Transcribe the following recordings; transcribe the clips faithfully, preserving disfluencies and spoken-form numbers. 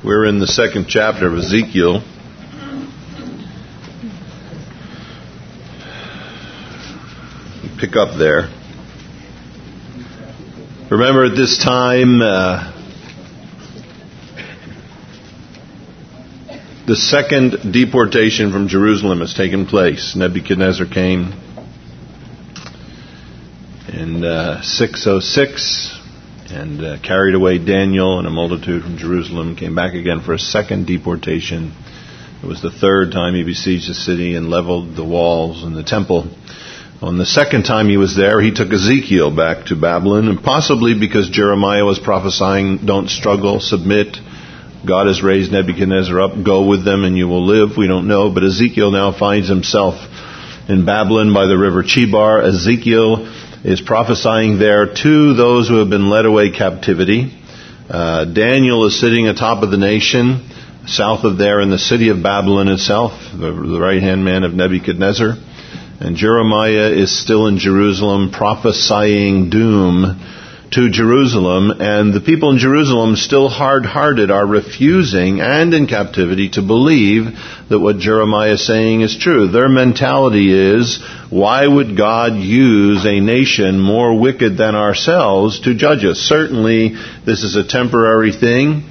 We're in the second chapter of Ezekiel. Pick up there. Remember, at this time, uh, the second deportation from Jerusalem has taken place. Nebuchadnezzar came in uh, six oh six and uh, carried away Daniel and a multitude from Jerusalem, came back again for a second deportation. It was the third time he besieged the city and leveled the walls and the temple. On the second time he was there, he took Ezekiel back to Babylon, and possibly because Jeremiah was prophesying, don't struggle, submit. God has raised Nebuchadnezzar up, go with them and you will live. We don't know, but Ezekiel now finds himself in Babylon by the river Chebar. Ezekiel is prophesying there to those who have been led away captivity. Uh, Daniel is sitting atop of the nation, south of there in the city of Babylon itself, the, the right-hand man of Nebuchadnezzar. And Jeremiah is still in Jerusalem prophesying doom to Jerusalem, and the people in Jerusalem, still hard-hearted, are refusing and in captivity to believe that what Jeremiah is saying is true. Their mentality is, why would God use a nation more wicked than ourselves to judge us? Certainly, this is a temporary thing.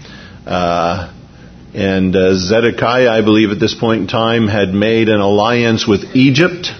Uh, and uh, Zedekiah, I believe at this point in time, had made an alliance with Egypt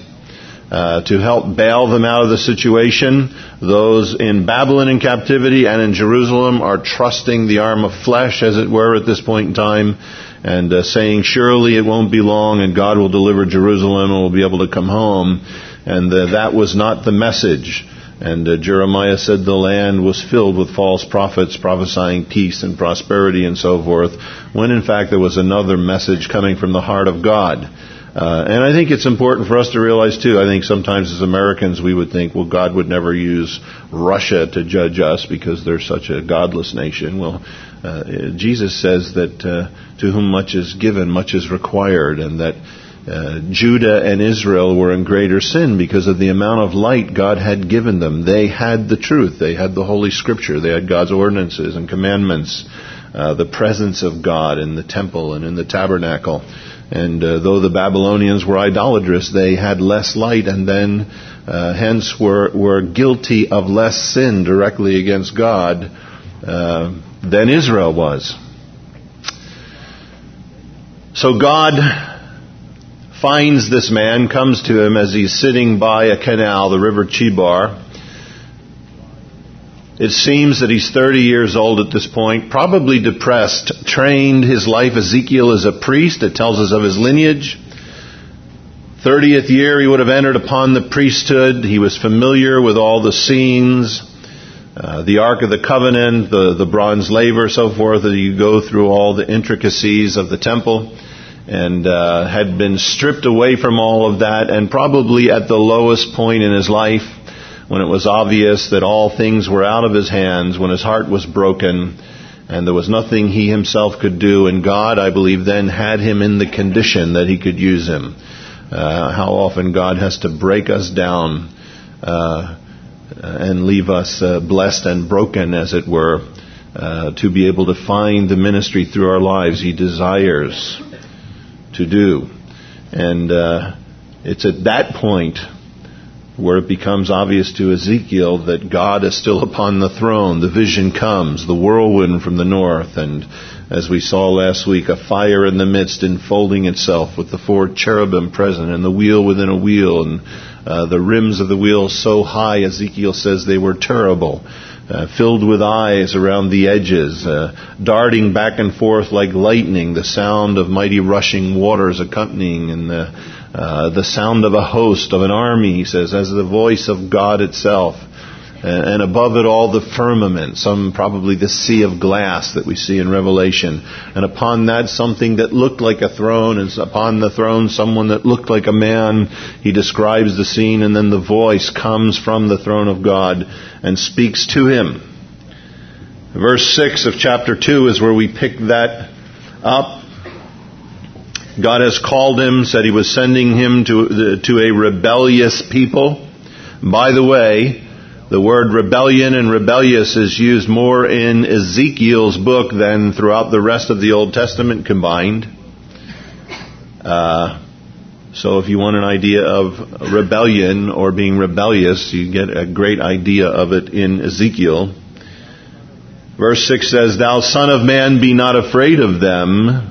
Uh, to help bail them out of the situation. Those in Babylon in captivity and in Jerusalem are trusting the arm of flesh, as it were, at this point in time, and uh, saying, surely it won't be long and God will deliver Jerusalem and we'll be able to come home. And uh, that was not the message. And uh, Jeremiah said the land was filled with false prophets prophesying peace and prosperity and so forth, when in fact there was another message coming from the heart of God. Uh, and I think it's important for us to realize, too, I think sometimes as Americans we would think, well, God would never use Russia to judge us because they're such a godless nation. Well, uh, Jesus says that uh, to whom much is given, much is required, and that uh, Judah and Israel were in greater sin because of the amount of light God had given them. They had the truth. They had the Holy Scripture. They had God's ordinances and commandments, uh, the presence of God in the temple and in the tabernacle. And uh, though the Babylonians were idolatrous, they had less light, and then uh, hence were were guilty of less sin directly against God uh, than Israel was. So God finds this man, comes to him as he's sitting by a canal, the river Chebar. It seems that he's thirty years old at this point, probably depressed, trained his life. Ezekiel is a priest. It tells us of his lineage. thirtieth year he would have entered upon the priesthood. He was familiar with all the scenes, uh, the Ark of the Covenant, the, the bronze laver, so forth, that you go through all the intricacies of the temple, and uh, had been stripped away from all of that, and probably at the lowest point in his life, when it was obvious that all things were out of his hands, when his heart was broken and there was nothing he himself could do. And God, I believe, then had him in the condition that he could use him. Uh, how often God has to break us down uh, and leave us uh, blessed and broken, as it were, uh, to be able to find the ministry through our lives he desires to do. And uh, it's at that point where it becomes obvious to Ezekiel that God is still upon the throne. The vision comes, the whirlwind from the north, and as we saw last week, a fire in the midst enfolding itself with the four cherubim present and the wheel within a wheel, and uh, the rims of the wheel so high, Ezekiel says they were terrible, uh, filled with eyes around the edges, uh, darting back and forth like lightning, the sound of mighty rushing waters accompanying, and the Uh, the sound of a host, of an army, he says, as the voice of God itself. And, and above it all, the firmament, some probably the sea of glass that we see in Revelation. And upon that, something that looked like a throne, and upon the throne, someone that looked like a man. He describes the scene, and then the voice comes from the throne of God and speaks to him. Verse six of chapter two is where we pick that up. God has called him, said he was sending him to the, to a rebellious people. By the way, The word rebellion and rebellious is used more in Ezekiel's book than throughout the rest of the Old Testament combined. Uh, so if you want an idea of rebellion or being rebellious, you get a great idea of it in Ezekiel. Verse six says, Thou son of man, be not afraid of them,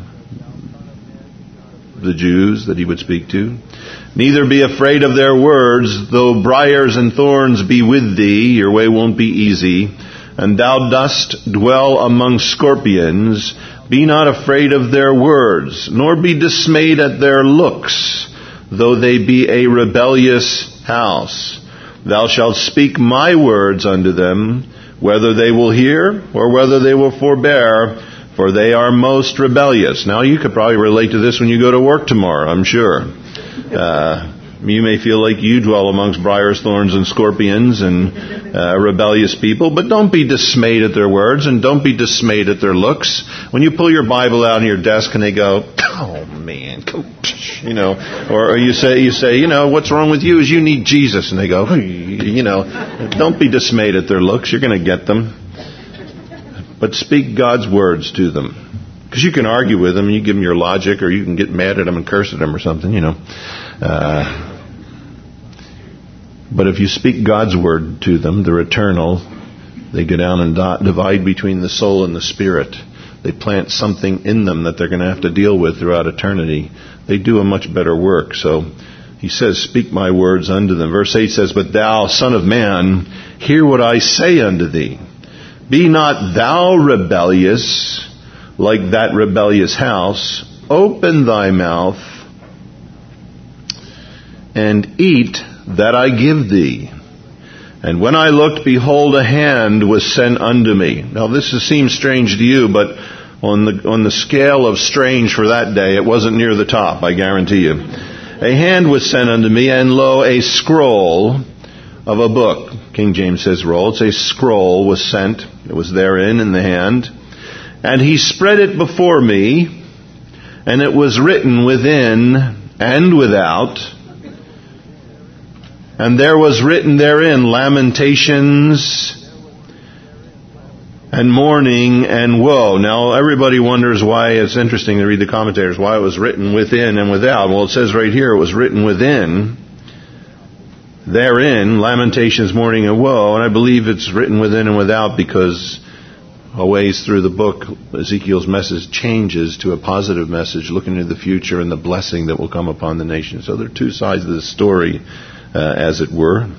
the Jews that he would speak to. Neither be afraid of their words, though briars and thorns be with thee, your way won't be easy. And thou dost dwell among scorpions, be not afraid of their words, nor be dismayed at their looks, though they be a rebellious house. Thou shalt speak my words unto them, whether they will hear or whether they will forbear, for they are most rebellious. Now you could probably relate to this when you go to work tomorrow, I'm sure. Uh, you may feel like you dwell amongst briars, thorns, and scorpions and uh, rebellious people, but don't be dismayed at their words and don't be dismayed at their looks. When you pull your Bible out on your desk and they go, oh man, you know, or, or you say, you say, you know, what's wrong with you is you need Jesus, and they go, you know, don't be dismayed at their looks. You're going to get them, but speak God's words to them. Because you can argue with them, you give them your logic, or you can get mad at them and curse at them or something, you know. Uh, but if you speak God's word to them, they're eternal. They go down and do- divide between the soul and the spirit. They plant something in them that they're going to have to deal with throughout eternity. They do a much better work. So he says, speak my words unto them. Verse eight says, But thou, son of man, hear what I say unto thee. Be not thou rebellious, like that rebellious house. Open thy mouth and eat that I give thee. And when I looked, behold, a hand was sent unto me. Now this seems strange to you, but on the on the scale of strange for that day, it wasn't near the top, I guarantee you. A hand was sent unto me, and lo, a scroll of a book. King James says roll. It's a scroll was sent. It was therein in the hand. And he spread it before me, and it was written within and without. And there was written therein lamentations and mourning and woe. Now everybody wonders why it's interesting to read the commentators, why it was written within and without. Well, it says right here it was written within. Therein, lamentations, mourning, and woe. And I believe it's written within and without because a ways through the book, Ezekiel's message changes to a positive message, looking into the future and the blessing that will come upon the nation. So there are two sides of the story, uh, as it were.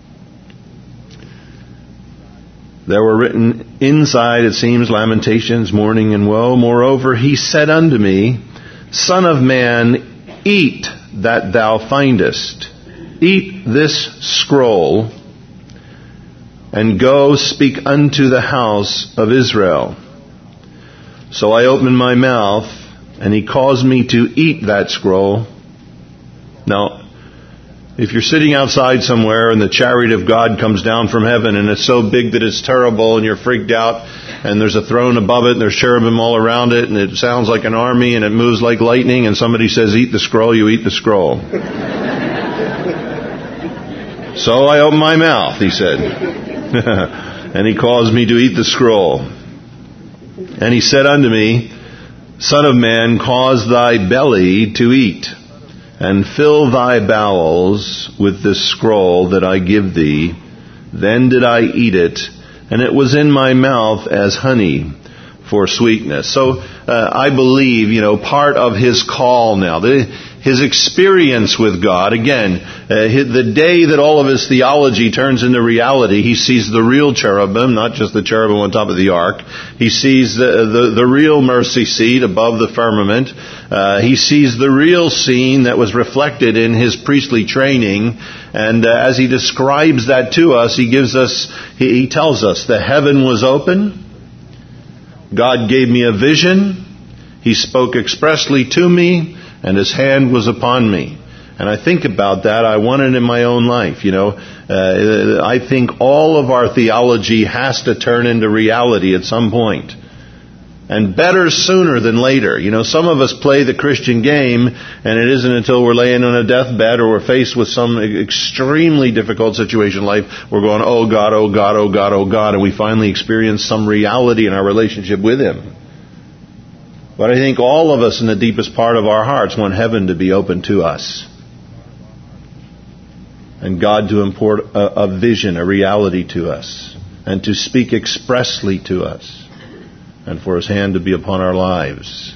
There were written inside, it seems, lamentations, mourning, and woe. Moreover, he said unto me, Son of man, eat that thou findest. Eat this scroll, and go speak unto the house of Israel. So I opened my mouth, and he caused me to eat that scroll. Now, if you're sitting outside somewhere and the chariot of God comes down from heaven and it's so big that it's terrible and you're freaked out and there's a throne above it and there's cherubim all around it and it sounds like an army and it moves like lightning and somebody says, eat the scroll, you eat the scroll. So I opened my mouth, he said. And he caused me to eat the scroll. And he said unto me, Son of man, cause thy belly to eat, and fill thy bowels with this scroll that I give thee. Then did I eat it, and it was in my mouth as honey for sweetness. So uh, I believe, you know, part of his call now, the, his experience with God, again, uh, his, the day that all of his theology turns into reality, he sees the real cherubim, not just the cherubim on top of the ark. He sees the, the, the real mercy seat above the firmament. Uh, he sees the real scene that was reflected in his priestly training. And uh, as he describes that to us, he gives us, he, he tells us, the heaven was open. God gave me a vision. He spoke expressly to me, and his hand was upon me. And I think about that. I want it in my own life. You know, uh, I think all of our theology has to turn into reality at some point. And better sooner than later. You know, some of us play the Christian game, and it isn't until we're laying on a deathbed or we're faced with some extremely difficult situation in life, we're going, oh God, oh God, oh God, oh God, and we finally experience some reality in our relationship with Him. But I think all of us in the deepest part of our hearts want heaven to be open to us. And God to import a, a vision, a reality to us. And to speak expressly to us. And for His hand to be upon our lives.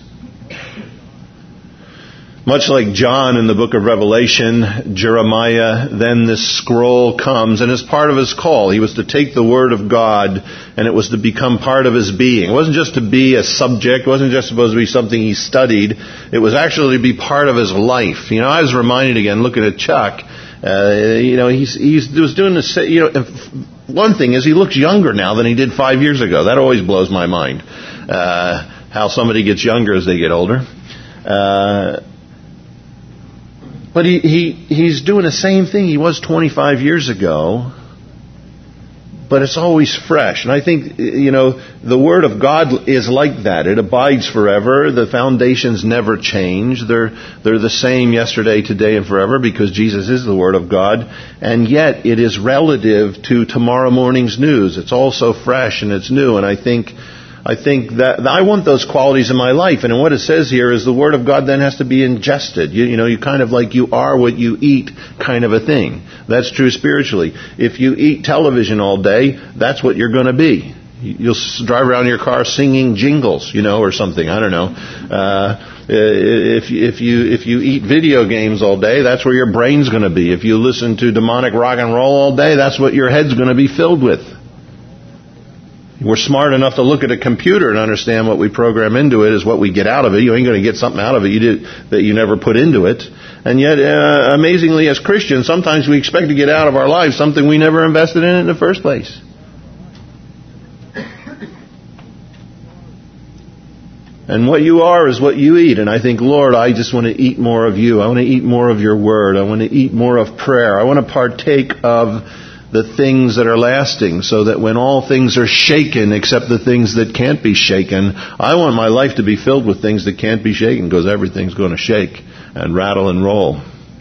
Much like John in the book of Revelation, Jeremiah, then this scroll comes, and as part of his call, he was to take the Word of God, and it was to become part of his being. It wasn't just to be a subject, it wasn't just supposed to be something he studied, it was actually to be part of his life. You know, I was reminded again, looking at Chuck, uh, you know, he's, he's was doing this, you know, one thing is he looks younger now than he did five years ago. That always blows my mind, uh, how somebody gets younger as they get older. Uh, But he, he he's doing the same thing he was twenty-five years ago, but it's always fresh. And I think, you know, the Word of God is like that. It abides forever. The foundations never change. They're they're the same yesterday, today, and forever because Jesus is the Word of God. And yet it is relative to tomorrow morning's news. It's all so fresh and it's new. And I think... I think that I want those qualities in my life. And what it says here is the Word of God then has to be ingested. You, you know, you kind of like you are what you eat kind of a thing. That's true spiritually. If you eat television all day, that's what you're going to be. You'll drive around in your car singing jingles, you know, or something. I don't know. Uh, if, if you if you eat video games all day, that's where your brain's going to be. If you listen to demonic rock and roll all day, that's what your head's going to be filled with. We're smart enough to look at a computer and understand what we program into it is what we get out of it. You ain't going to get something out of it you did, that you never put into it. And yet, uh, amazingly, as Christians, sometimes we expect to get out of our lives something we never invested in in the first place. And what you are is what you eat. And I think, Lord, I just want to eat more of you. I want to eat more of your word. I want to eat more of prayer. I want to partake of the things that are lasting, so that when all things are shaken except the things that can't be shaken, I want my life to be filled with things that can't be shaken, because everything's going to shake and rattle and roll.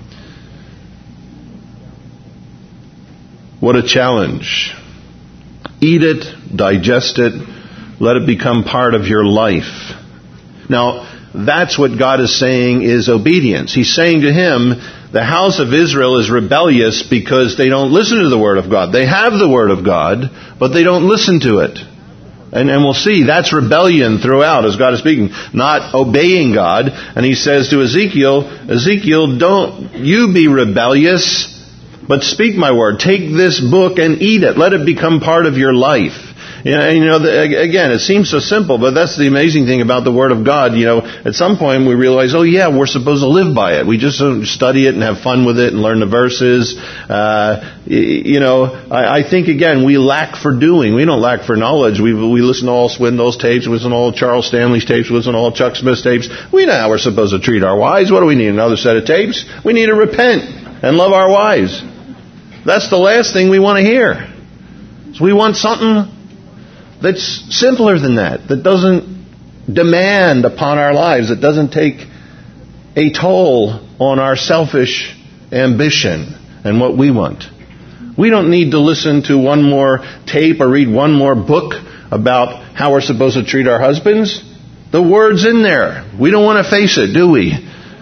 What a challenge. Eat it, digest it, let it become part of your life. Now, that's what God is saying is obedience. He's saying to him, the house of Israel is rebellious because they don't listen to the Word of God. They have the Word of God, but they don't listen to it. And, and we'll see, that's rebellion throughout as God is speaking, not obeying God. And he says to Ezekiel, Ezekiel, don't you be rebellious, but speak my word. Take this book and eat it. Let it become part of your life. You know, and you know the, again, it seems so simple, but that's the amazing thing about the Word of God. You know, at some point we realize, oh yeah, we're supposed to live by it. We just don't study it and have fun with it and learn the verses. Uh, you know, I, I think again, we lack for doing. We don't lack for knowledge. We we listen to all Swindoll's tapes, we listen to all Charles Stanley's tapes, we listen to all Chuck Smith's tapes. We know how we're supposed to treat our wives. What do we need? Another set of tapes? We need to repent and love our wives. That's the last thing we want to hear. So we want something that's simpler than that, that doesn't demand upon our lives, that doesn't take a toll on our selfish ambition and what we want. We don't need to listen to one more tape or read one more book about how we're supposed to treat our husbands. The Word's in there. We don't want to face it, do we?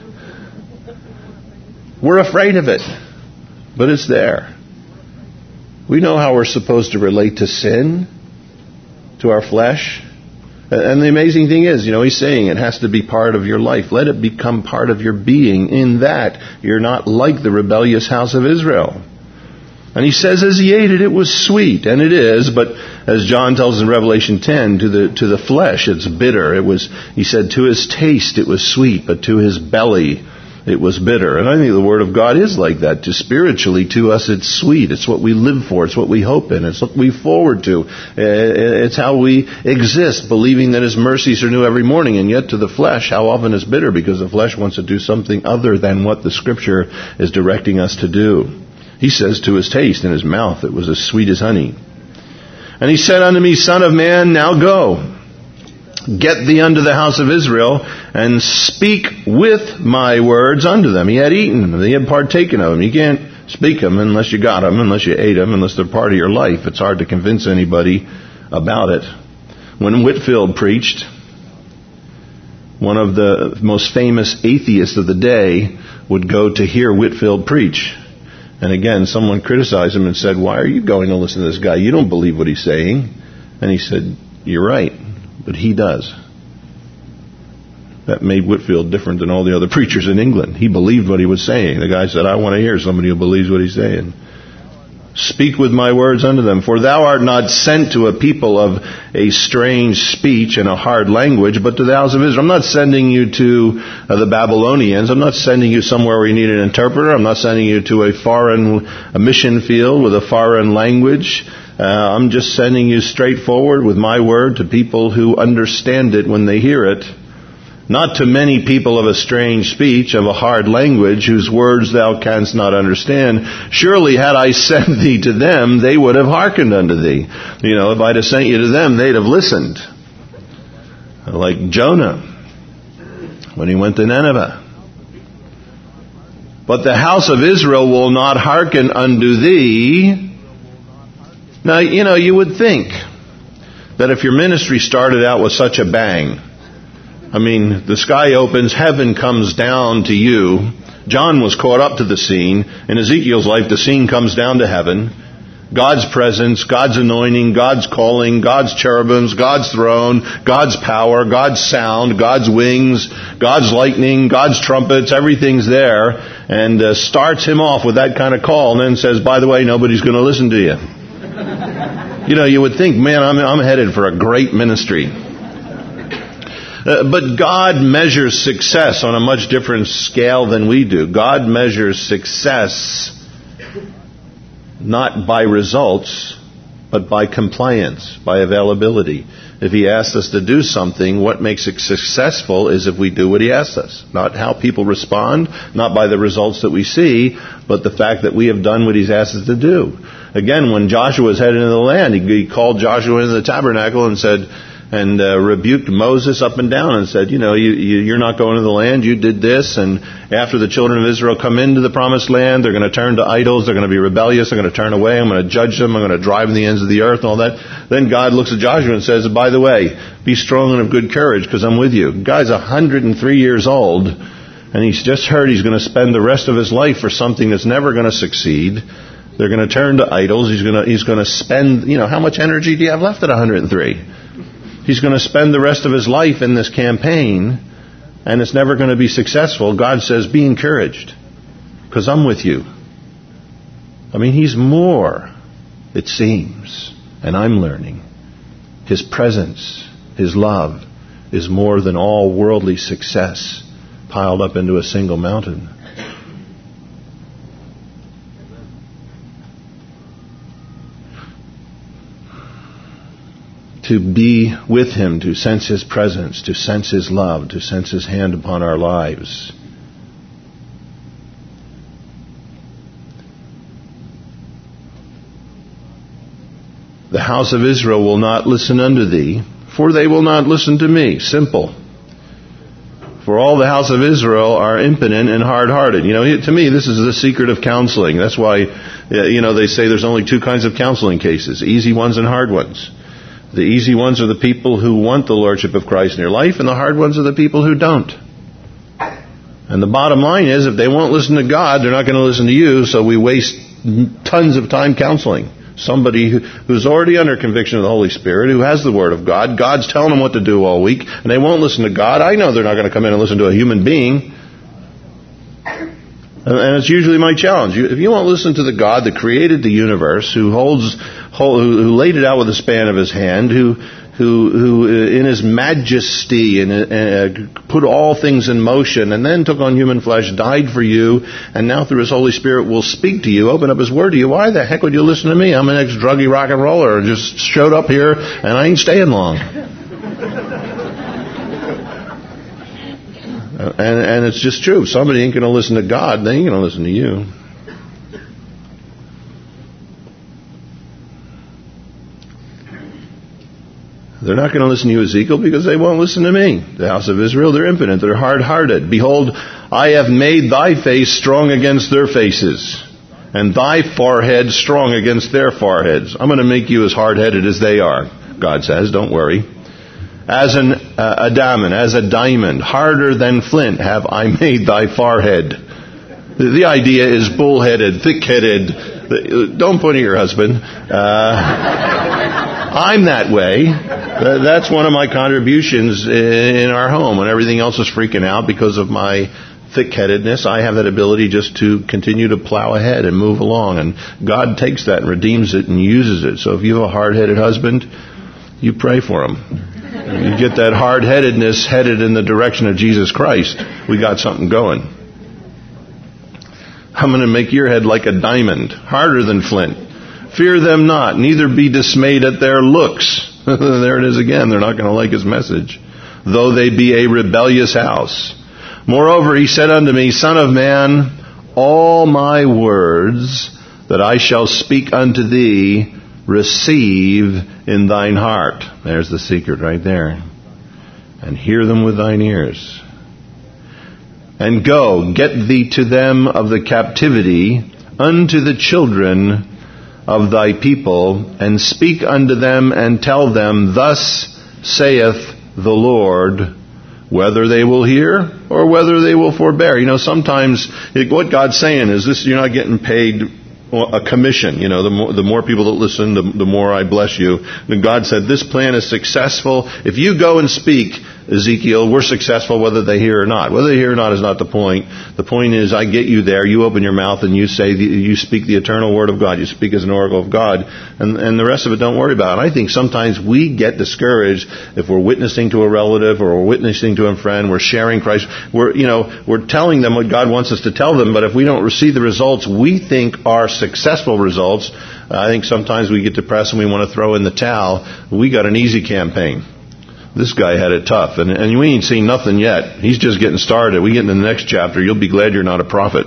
We're afraid of it, but it's there. We know how we're supposed to relate to sin, to our flesh. And the amazing thing is, you know, he's saying it has to be part of your life. Let it become part of your being, in that you're not like the rebellious house of Israel. And he says as he ate it, it was sweet. And it is, but as John tells in Revelation ten, to the to the flesh it's bitter. It was, he said, to his taste it was sweet, but to his belly it was bitter. And I think the Word of God is like that. To spiritually, to us, it's sweet. It's what we live for. It's what we hope in. It's what we forward to. It's how we exist, believing that His mercies are new every morning. And yet to the flesh, how often is bitter? Because the flesh wants to do something other than what the Scripture is directing us to do. He says to his taste, in his mouth, it was as sweet as honey. And he said unto me, Son of man, now go. get thee unto the house of Israel, and speak with my words unto them. He had eaten them. He had partaken of them. You can't speak them unless you got them, unless you ate them, unless they're part of your life. It's hard to convince anybody about it. When Whitefield preached, one of the most famous atheists of the day would go to hear Whitefield preach. And again, someone criticized him and said, why are you going to listen to this guy? You don't believe what he's saying. And he said, you're right, but he does. That made Whitefield different than all the other preachers in England. He believed what he was saying. The guy said, I want to hear somebody who believes what he's saying. Speak with my words unto them, for thou art not sent to a people of a strange speech and a hard language, but to the house of Israel. I'm not sending you to uh, the Babylonians. I'm not sending you somewhere where you need an interpreter. I'm not sending you to a foreign a mission field with a foreign language. Uh, I'm just sending you straight forward with my word to people who understand it when they hear it. Not to many people of a strange speech, of a hard language, whose words thou canst not understand. Surely had I sent thee to them, they would have hearkened unto thee. You know, if I'd have sent you to them, they'd have listened. Like Jonah, when he went to Nineveh. But the house of Israel will not hearken unto thee. Now, you know, you would think that if your ministry started out with such a bang, I mean, the sky opens, heaven comes down to you. John was caught up to the scene. In Ezekiel's life, the scene comes down to heaven. God's presence, God's anointing, God's calling, God's cherubims, God's throne, God's power, God's sound, God's wings, God's lightning, God's trumpets, everything's there. And uh, starts him off with that kind of call and then says, by the way, nobody's going to listen to you. You know, you would think, man, I'm, I'm headed for a great ministry. Uh, but God measures success on a much different scale than we do. God measures success not by results, but by compliance, by availability. If He asks us to do something, what makes it successful is if we do what He asks us. Not how people respond, not by the results that we see, but the fact that we have done what He's asked us to do. Again, when Joshua was headed into the land, he, he called Joshua into the tabernacle and said, and uh, rebuked Moses up and down and said, you know, you, you, you're not going to the land, you did this, and after the children of Israel come into the promised land, they're going to turn to idols, they're going to be rebellious, they're going to turn away, I'm going to judge them, I'm going to drive them to the ends of the earth and all that. Then God looks at Joshua and says, by the way, be strong and of good courage because I'm with you. The guy's one hundred three years old, and he's just heard he's going to spend the rest of his life for something that's never going to succeed. They're going to turn to idols, he's going to, he's going to spend, you know, how much energy do you have left at one hundred three? He's going to spend the rest of his life in this campaign, and it's never going to be successful. God says, be encouraged, because I'm with you. I mean, He's more, it seems, and I'm learning. His presence, His love, is more than all worldly success piled up into a single mountain. To be with Him, to sense His presence, to sense His love, to sense His hand upon our lives. The house of Israel will not listen unto thee, for they will not listen to me. Simple. For all the house of Israel are impotent and hard-hearted. You know, to me, this is the secret of counseling. That's why, you know, they say there's only two kinds of counseling cases, easy ones and hard ones. The easy ones are the people who want the Lordship of Christ in their life, and the hard ones are the people who don't. And the bottom line is, if they won't listen to God, they're not going to listen to you, so we waste tons of time counseling. Somebody who, who's already under conviction of the Holy Spirit, who has the Word of God, God's telling them what to do all week, and they won't listen to God. I know they're not going to come in and listen to a human being. And it's usually my challenge. If you won't listen to the God that created the universe, who holds, who laid it out with the span of His hand, who, who, who in His majesty and uh, put all things in motion, and then took on human flesh, died for you, and now through His Holy Spirit will speak to you, open up His Word to you. Why the heck would you listen to me? I'm an ex-druggy rock and roller, just showed up here, and I ain't staying long. And, and it's just true. If somebody ain't going to listen to God, they ain't going to listen to you. They're not going to listen to you, Ezekiel, because they won't listen to me. The house of Israel, they're impotent. They're hard-hearted. Behold, I have made thy face strong against their faces, and thy forehead strong against their foreheads. I'm going to make you as hard-headed as they are, God says. Don't worry. As an uh, a diamond, as a diamond, harder than flint have I made thy forehead. The, the idea is bullheaded, thick-headed. Don't point at your husband. Uh, I'm that way. That's one of my contributions in our home. When everything else is freaking out because of my thick-headedness, I have that ability just to continue to plow ahead and move along. And God takes that and redeems it and uses it. So if you have a hard-headed husband, you pray for him. You get that hard-headedness headed in the direction of Jesus Christ. We got something going. I'm going to make your head like a diamond, harder than flint. Fear them not, neither be dismayed at their looks. There it is again. They're not going to like his message. Though they be a rebellious house. Moreover, he said unto me, Son of man, all my words that I shall speak unto thee, receive in thine heart. There's the secret right there. And hear them with thine ears. And go, get thee to them of the captivity, unto the children of thy people, and speak unto them, and tell them, Thus saith the Lord, whether they will hear or whether they will forbear. You know, sometimes it, what God's saying is this: you're not getting paid a commission. You know, the more, the more people that listen, the, the more I bless you. And God said, this plan is successful. If you go and speak, Ezekiel, we're successful whether they hear or not. Whether they hear or not is not the point. The point is, I get you there, you open your mouth and you say, the, you speak the eternal word of God. You speak as an oracle of God. And, and the rest of it, don't worry about it. I think sometimes we get discouraged if we're witnessing to a relative or we're witnessing to a friend, we're sharing Christ. We're, you know, we're telling them what God wants us to tell them, but if we don't receive the results we think are successful results, I think sometimes we get depressed and we want to throw in the towel. We got an easy campaign. This guy had it tough, and, and we ain't seen nothing yet. He's just getting started. We get into the next chapter, you'll be glad you're not a prophet.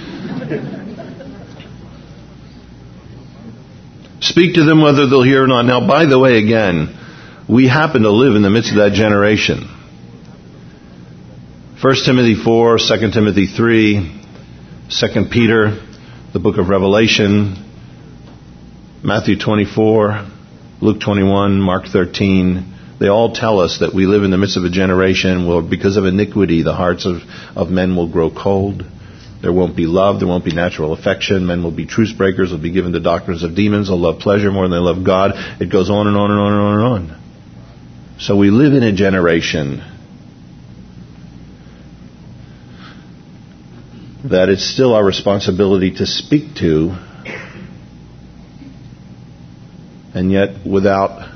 Speak to them whether they'll hear or not. Now, by the way, again, we happen to live in the midst of that generation. First Timothy four, Second Timothy three, Second Peter, the book of Revelation, Matthew twenty-four, Luke twenty-one, Mark thirteen. They all tell us that we live in the midst of a generation where, because of iniquity, the hearts of, of men will grow cold. There won't be love. There won't be natural affection. Men will be truce breakers. Will be given to doctrines of demons. They'll love pleasure more than they love God. It goes on and on and on and on and on. So we live in a generation that it's still our responsibility to speak to, and yet without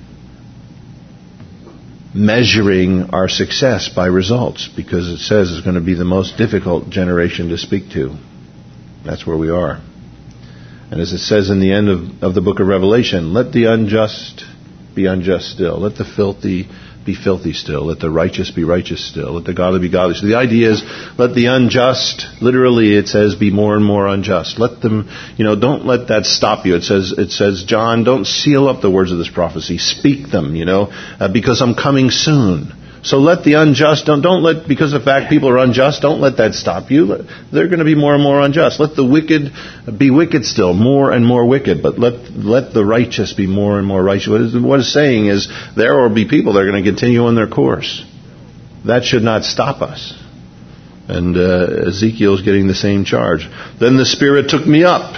measuring our success by results, because it says it's going to be the most difficult generation to speak to. That's where we are. And as it says in the end of, of the book of Revelation, let the unjust be unjust still. Let the filthy be filthy still. Let the righteous be righteous still. Let the godly be godly. So the idea is, let the unjust, literally it says, be more and more unjust. Let them, you know, don't let that stop you. It says, it says, John, don't seal up the words of this prophecy. Speak them, you know, uh, because I'm coming soon. So let the unjust, don't, don't let, because of the fact people are unjust, don't let that stop you. Let, they're going to be more and more unjust. Let the wicked be wicked still, more and more wicked. But let let the righteous be more and more righteous. What, is, what it's saying is, there will be people that are going to continue on their course. That should not stop us. And uh, Ezekiel's getting the same charge. Then the Spirit took me up.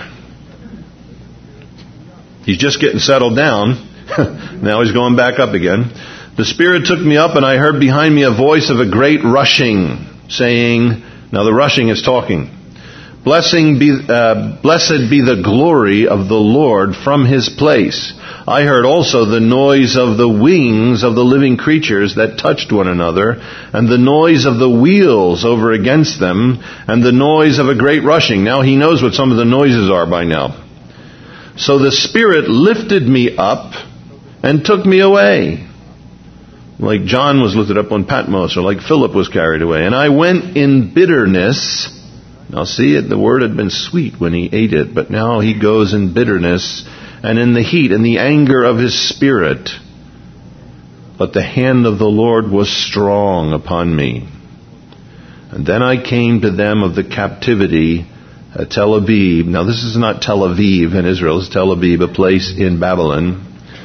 He's just getting settled down. Now he's going back up again. The Spirit took me up, and I heard behind me a voice of a great rushing, saying, now the rushing is talking, Blessing be, uh, blessed be the glory of the Lord from His place. I heard also the noise of the wings of the living creatures that touched one another, and the noise of the wheels over against them, and the noise of a great rushing. Now he knows what some of the noises are by now. So the Spirit lifted me up and took me away, like John was lifted up on Patmos, or like Philip was carried away. And I went in bitterness. Now see, it, the word had been sweet when he ate it, but now he goes in bitterness and in the heat and the anger of his spirit. but the hand of the Lord was strong upon me. And then I came to them of the captivity at Tel Aviv. Now this is not Tel Aviv in Israel, it's Tel Aviv, a place in Babylon,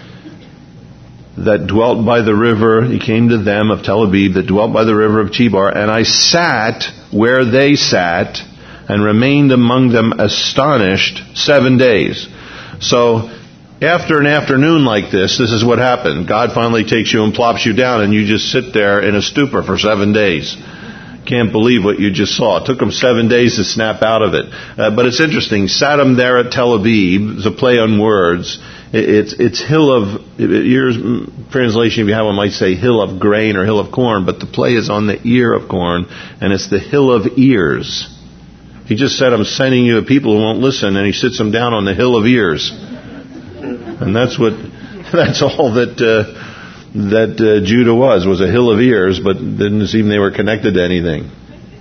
that dwelt by the river. He came to them of Tel Aviv that dwelt by the river of Chebar, and I sat where they sat and remained among them astonished seven days. So after an afternoon like this, this is what happened. God finally takes you and plops you down, and you just sit there in a stupor for seven days. Can't believe what you just saw. It took them seven days to snap out of it. Uh, but it's interesting. Sat him there at Tel Aviv. It's a play on words. It, it's it's hill of, your translation, if you have one, might say hill of grain or hill of corn, but the play is on the ear of corn, and it's the hill of ears. He just said, I'm sending you people who won't listen, and he sits them down on the hill of ears. And that's what, that's all that, uh, that uh, Judah was, was a hill of ears, but didn't seem they were connected to anything.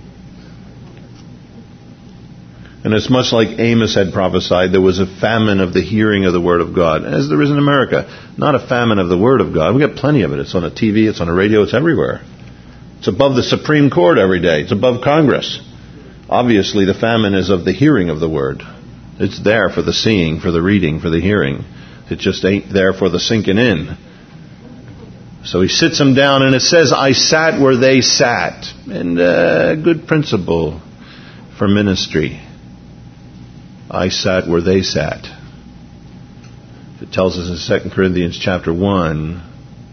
And it's much like Amos had prophesied, there was a famine of the hearing of the Word of God, as there is in America. Not a famine of the Word of God. We got plenty of it. It's on the T V, it's on the radio, it's everywhere. It's above the Supreme Court every day. It's above Congress. Obviously, the famine is of the hearing of the Word. It's there for the seeing, for the reading, for the hearing. It just ain't there for the sinking in. So he sits them down, and it says, I sat where they sat. And a uh, good principle for ministry. I sat where they sat. It tells us in Second Corinthians chapter one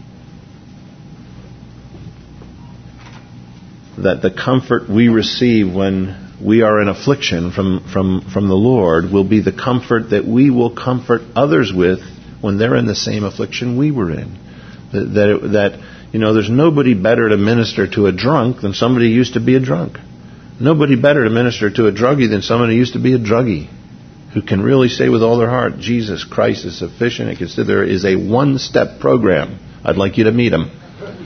that the comfort we receive when we are in affliction from, from, from the Lord will be the comfort that we will comfort others with when they're in the same affliction we were in. That, that, it, that, you know, there's nobody better to minister to a drunk than somebody who used to be a drunk. Nobody better to minister to a druggie than somebody who used to be a druggie, who can really say with all their heart, Jesus Christ is sufficient. And consider there is a one-step program. I'd like you to meet him.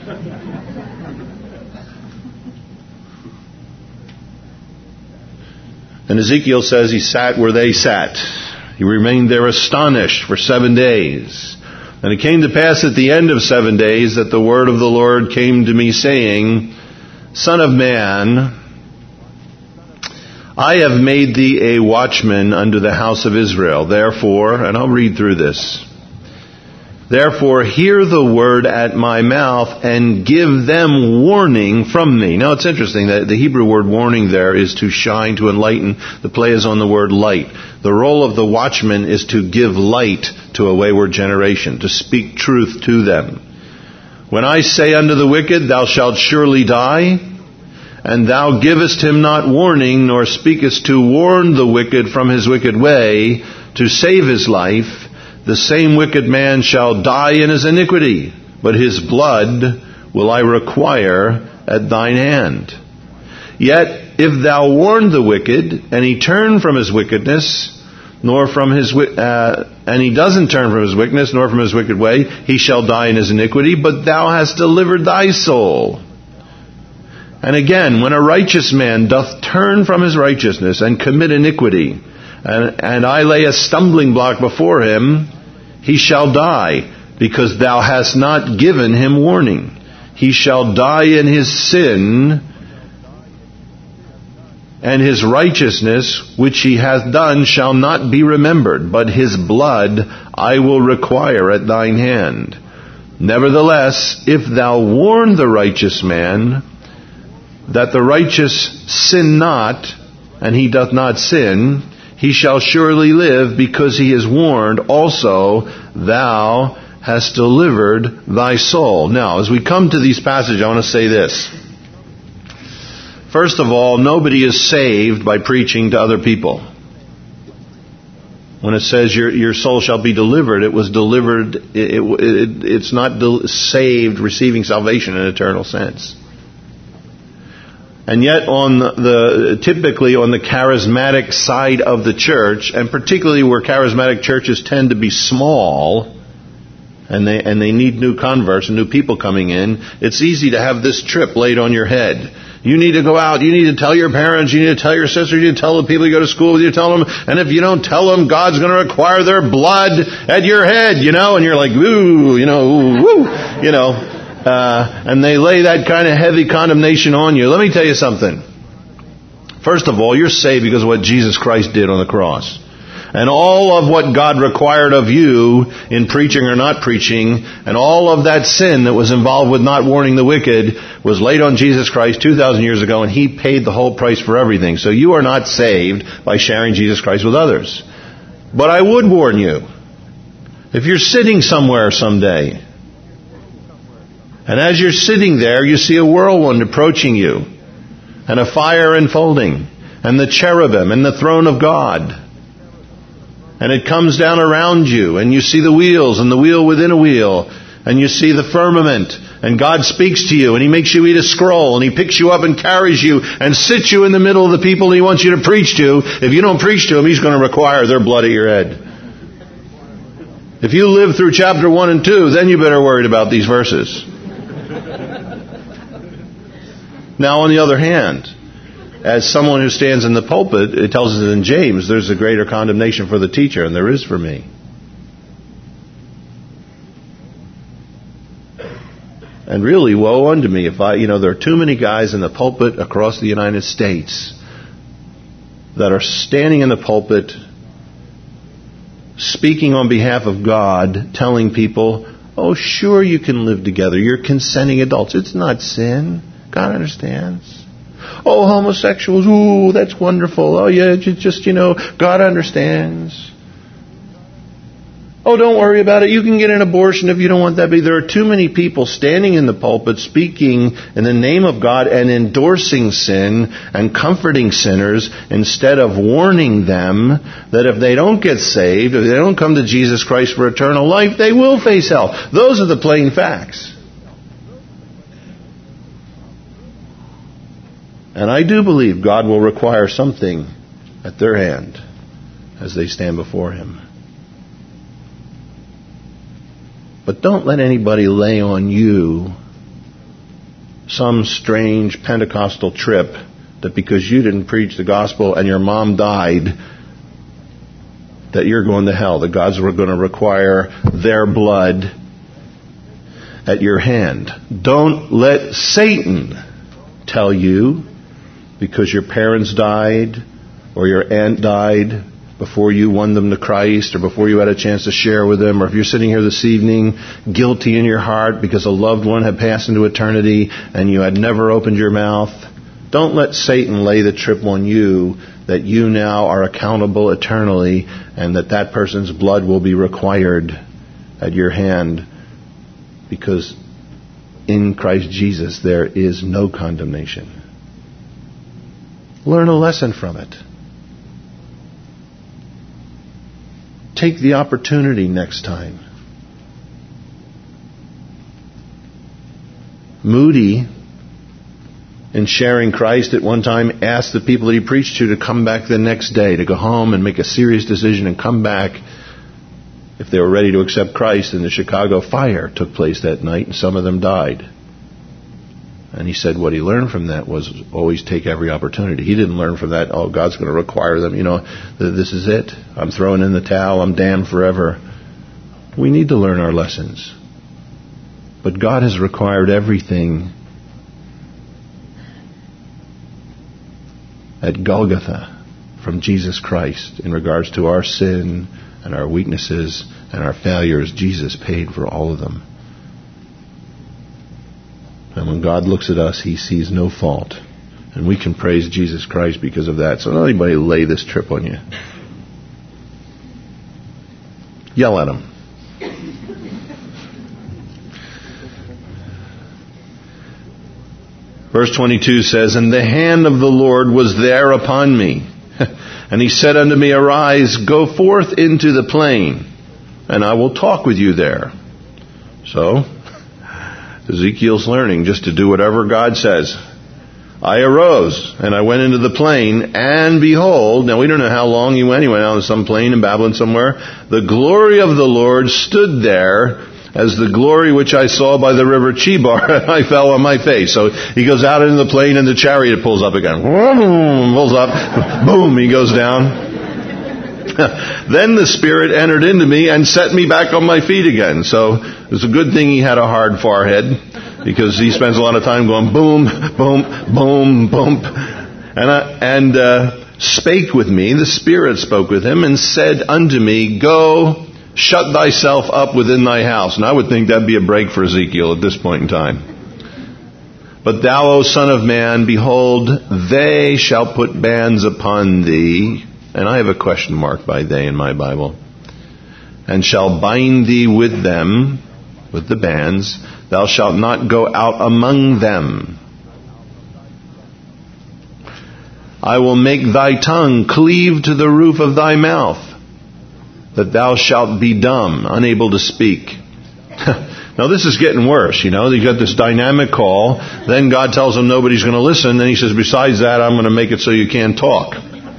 And Ezekiel says he sat where they sat. He remained there astonished for seven days. And it came to pass at the end of seven days that the word of the Lord came to me, saying, Son of man, I have made thee a watchman unto the house of Israel. Therefore, and I'll read through this. Therefore, hear the word at my mouth and give them warning from me. Now, it's interesting that the Hebrew word warning there is to shine, to enlighten. The play is on the word light. The role of the watchman is to give light to a wayward generation, to speak truth to them. When I say unto the wicked, thou shalt surely die, and thou givest him not warning, nor speakest to warn the wicked from his wicked way, to save his life, the same wicked man shall die in his iniquity, but his blood will I require at thine hand. Yet, if thou warn the wicked, and he turn from his wickedness, nor from his uh, and he doesn't turn from his wickedness, nor from his wicked way, he shall die in his iniquity, but thou hast delivered thy soul. And again, when a righteous man doth turn from his righteousness and commit iniquity, and, and I lay a stumbling block before him, he shall die, because thou hast not given him warning. He shall die in his sin, and his righteousness which he hath done shall not be remembered, but his blood I will require at thine hand. Nevertheless, if thou warn the righteous man, that the righteous sin not, and he doth not sin, he shall surely live, because he is warned. Also, thou hast delivered thy soul. Now, as we come to these passages, I want to say this. First of all, nobody is saved by preaching to other people. When it says your your soul shall be delivered, it was delivered, it, it, it's not del- saved, receiving salvation in an eternal sense. And yet on the, typically on the charismatic side of the church, and particularly where charismatic churches tend to be small, and they, and they need new converts and new people coming in, it's easy to have this trip laid on your head. You need to go out, you need to tell your parents, you need to tell your sisters, you need to tell the people you go to school with, you tell them, and if you don't tell them, God's going to require their blood at your head, you know, and you're like, ooh, you know, ooh, woo, you know. uh, and they lay that kind of heavy condemnation on you, let me tell you something. First of all, you're saved because of what Jesus Christ did on the cross. And all of what God required of you in preaching or not preaching, and all of that sin that was involved with not warning the wicked, was laid on Jesus Christ two thousand years ago, and He paid the whole price for everything. So you are not saved by sharing Jesus Christ with others. But I would warn you, if you're sitting somewhere someday, and as you're sitting there, you see a whirlwind approaching you, and a fire unfolding, and the cherubim, and the throne of God, and it comes down around you, and you see the wheels, and the wheel within a wheel, and you see the firmament, and God speaks to you, and He makes you eat a scroll, and He picks you up and carries you, and sits you in the middle of the people He wants you to preach to. If you don't preach to Him, He's going to require their blood at your head. If you live through chapter one and two, then you better worry about these verses. Now, on the other hand, as someone who stands in the pulpit, it tells us in James, there's a greater condemnation for the teacher, and there is for me. And really, woe unto me if I, you know, there are too many guys in the pulpit across the United States that are standing in the pulpit, speaking on behalf of God, telling people, oh, sure you can live together. You're consenting adults. It's not sin. God understands. Oh, homosexuals, ooh, that's wonderful. Oh, yeah, just, you know, God understands. Oh, don't worry about it. You can get an abortion if you don't want that. But there are too many people standing in the pulpit speaking in the name of God and endorsing sin and comforting sinners instead of warning them that if they don't get saved, if they don't come to Jesus Christ for eternal life, they will face hell. Those are the plain facts. And I do believe God will require something at their hand as they stand before Him. But don't let anybody lay on you some strange Pentecostal trip that because you didn't preach the gospel and your mom died, that you're going to hell, that God's going to require their blood at your hand. Don't let Satan tell you, because your parents died or your aunt died before you won them to Christ or before you had a chance to share with them, or if you're sitting here this evening guilty in your heart because a loved one had passed into eternity and you had never opened your mouth, don't let Satan lay the trip on you that you now are accountable eternally and that that person's blood will be required at your hand, because in Christ Jesus there is no condemnation. Learn a lesson from it. Take the opportunity next time. Moody, in sharing Christ at one time, asked the people that he preached to to come back the next day, to go home and make a serious decision and come back if they were ready to accept Christ. And the Chicago fire took place that night and some of them died. And he said what he learned from that was always take every opportunity. He didn't learn from that, oh, God's going to require them, you know, this is it. I'm throwing in the towel, I'm damned forever. We need to learn our lessons. But God has required everything at Golgotha from Jesus Christ in regards to our sin and our weaknesses and our failures. Jesus paid for all of them. And when God looks at us, He sees no fault. And we can praise Jesus Christ because of that. So don't anybody lay this trip on you. Yell at Him. Verse twenty-two says, and the hand of the Lord was there upon me. And He said unto me, arise, go forth into the plain, and I will talk with you there. So Ezekiel's learning just to do whatever God says. I arose, and I went into the plain, and behold, now we don't know how long he went. He went out on some plain in Babylon somewhere. The glory of the Lord stood there as the glory which I saw by the river Chebar, and I fell on my face. So he goes out into the plain, and the chariot pulls up again. Pulls up. Boom, he goes down. Then the Spirit entered into me and set me back on my feet again. So it was a good thing he had a hard forehead, because he spends a lot of time going boom, boom, boom, boom. And, I, and uh, spake with me, the Spirit spoke with him, and said unto me, Go, shut thyself up within thy house. And I would think that'd be a break for Ezekiel at this point in time. But thou, O son of man, behold, they shall put bands upon thee. And I have a question mark by they in my Bible. And shall bind thee with them, with the bands. Thou shalt not go out among them. I will make thy tongue cleave to the roof of thy mouth, that thou shalt be dumb, unable to speak. Now this is getting worse, you know. You got this dynamic call. Then God tells him nobody's going to listen. Then he says, besides that, I'm going to make it so you can't talk.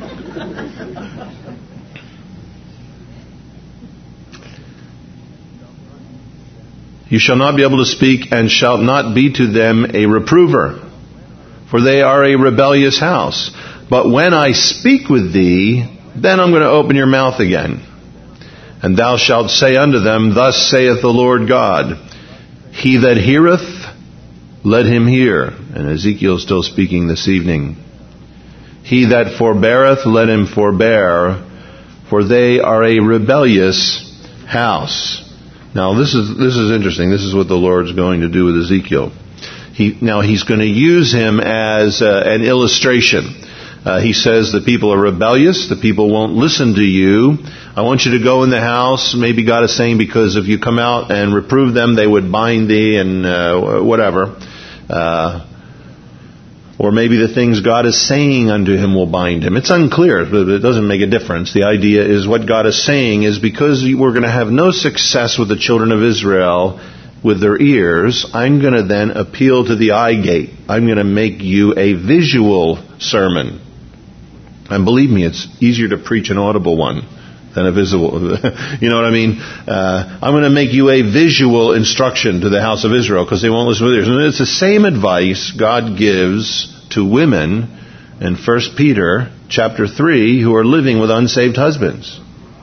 You shall not be able to speak, and shalt not be to them a reprover, for they are a rebellious house. But when I speak with thee, then I'm going to open your mouth again. And thou shalt say unto them, Thus saith the Lord God, He that heareth, let him hear. And Ezekiel is still speaking this evening. He that forbeareth, let him forbear, for they are a rebellious house. Now this is this is interesting. This is what the Lord's going to do with Ezekiel. He, now he's going to use him as uh, an illustration. Uh, he says the people are rebellious. The people won't listen to you. I want you to go in the house. Maybe God is saying because if you come out and reprove them, they would bind thee and uh, whatever. Uh, or maybe the things God is saying unto him will bind him. It's unclear, but it doesn't make a difference. The idea is what God is saying is because we're going to have no success with the children of Israel with their ears, I'm going to then appeal to the eye gate. I'm going to make you a visual sermon. And believe me, it's easier to preach an audible one than a visible. You know what I mean? Uh, I'm going to make you a visual instruction to the house of Israel because they won't listen to theirs. And it's the same advice God gives to women in First Peter chapter three who are living with unsaved husbands.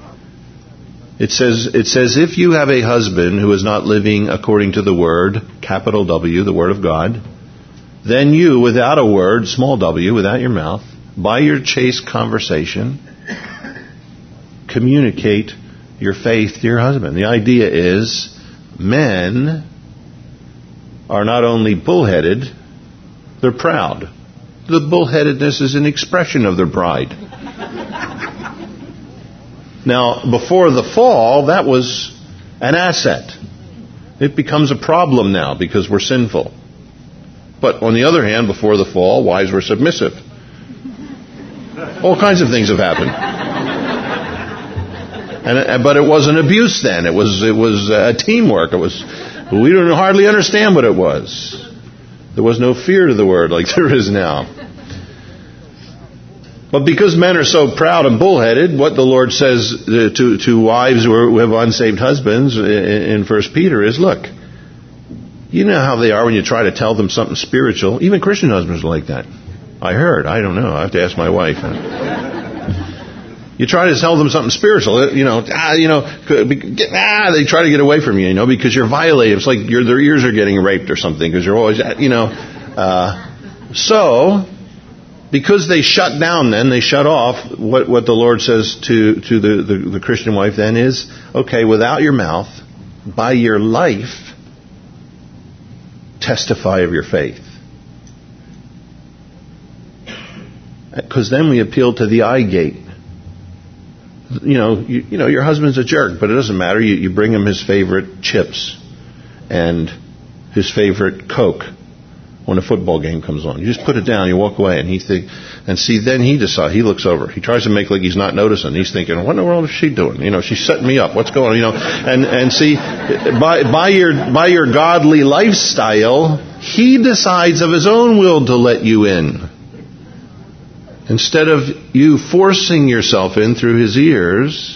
It says, it says, if you have a husband who is not living according to the word, capital W, the word of God, then you, without a word, small w, without your mouth, by your chaste conversation, communicate your faith to your husband. The idea is men are not only bullheaded, they're proud. The bullheadedness is an expression of their pride. Now, before the fall, that was an asset. It becomes a problem now because we're sinful. But on the other hand, before the fall, wives were submissive. All kinds of things have happened. And, but it wasn't abuse then. It was it was uh, teamwork. It was we didn't hardly understand what it was. There was no fear to the word like there is now. But because men are so proud and bullheaded, what the Lord says to to wives who have unsaved husbands in First Peter is, look, you know how they are when you try to tell them something spiritual. Even Christian husbands are like that. I heard. I don't know. I have to ask my wife. You try to tell them something spiritual, you know, ah, you know, ah, they try to get away from you, you know, because you're violating. It's like your their ears are getting raped or something because you're always, you know. Uh, so, because they shut down then, they shut off, what, what the Lord says to, to the, the, the Christian wife then is, okay, without your mouth, by your life, testify of your faith. Because then we appeal to the eye gate. You know, you, you know, your husband's a jerk, but it doesn't matter. You, you bring him his favorite chips and his favorite Coke when a football game comes on. You just put it down, you walk away, and he think, and see, then he decides, he looks over. He tries to make like he's not noticing. He's thinking, what in the world is she doing? You know, she's setting me up. What's going on? You know, and, and see, by, by your, by your godly lifestyle, he decides of his own will to let you in. Instead of you forcing yourself in through his ears,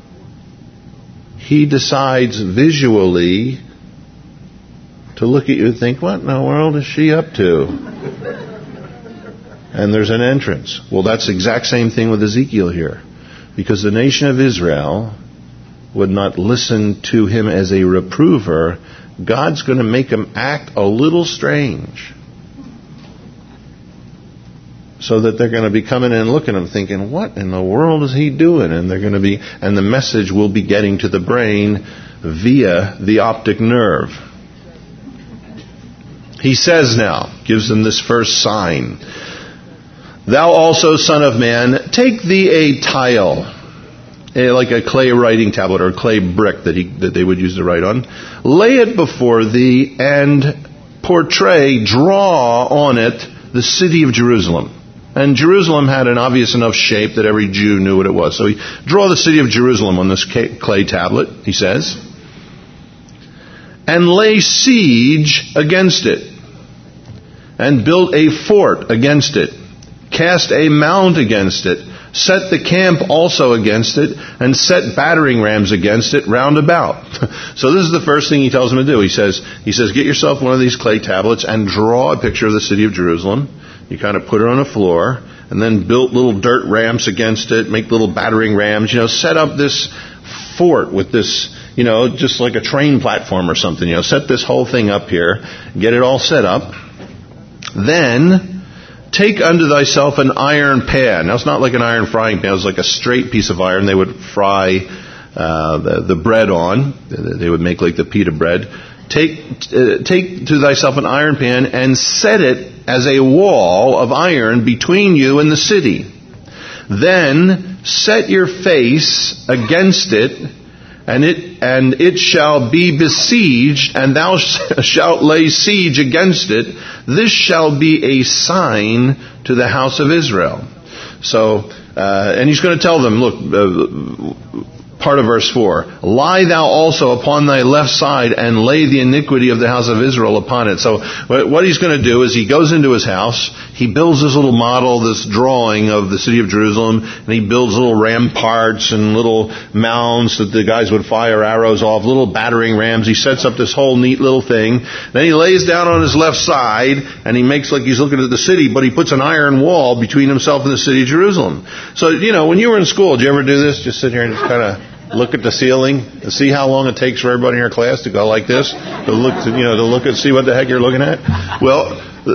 he decides visually to look at you and think, what in the world is she up to? And there's an entrance. Well, that's the exact same thing with Ezekiel here. Because the nation of Israel would not listen to him as a reprover. God's going to make them act a little strange. So that they're going to be coming in and looking at him thinking, what in the world is he doing? And they're going to be, and the message will be getting to the brain via the optic nerve. He says now, gives them this first sign. Thou also, son of man, take thee a tile, a, like a clay writing tablet or a clay brick that, he, that they would use to write on. Lay it before thee and portray, draw on it the city of Jerusalem. And Jerusalem had an obvious enough shape that every Jew knew what it was. So he draw the city of Jerusalem on this clay tablet, he says, and lay siege against it, and build a fort against it, cast a mount against it, set the camp also against it, and set battering rams against it round about. So this is the first thing he tells them to do. He says, he says, get yourself one of these clay tablets and draw a picture of the city of Jerusalem. You kind of put it on the floor, and then build little dirt ramps against it, make little battering rams, you know, set up this fort with this, you know, just like a train platform or something, you know, set this whole thing up here, get it all set up. Then, take unto thyself an iron pan. Now, it's not like an iron frying pan, it's like a straight piece of iron they would fry uh, the, the bread on. They would make like the pita bread. Take, uh, take to thyself an iron pan and set it as a wall of iron between you and the city. Then set your face against it, and it and it shall be besieged, and thou shalt lay siege against it. This shall be a sign to the house of Israel. So, uh, and he's going to tell them, look, uh, part of verse four, lie thou also upon thy left side and lay the iniquity of the house of Israel upon it. So what he's going to do is he goes into his house, he builds this little model, this drawing of the city of Jerusalem, and he builds little ramparts and little mounds that the guys would fire arrows off, little battering rams. He sets up this whole neat little thing. Then he lays down on his left side and he makes like he's looking at the city, but he puts an iron wall between himself and the city of Jerusalem. So, you know, when you were in school, did you ever do this? Just sit here and just kind of look at the ceiling and see how long it takes for everybody in your class to go like this, to look, to, you know, to look and see what the heck you're looking at. Well,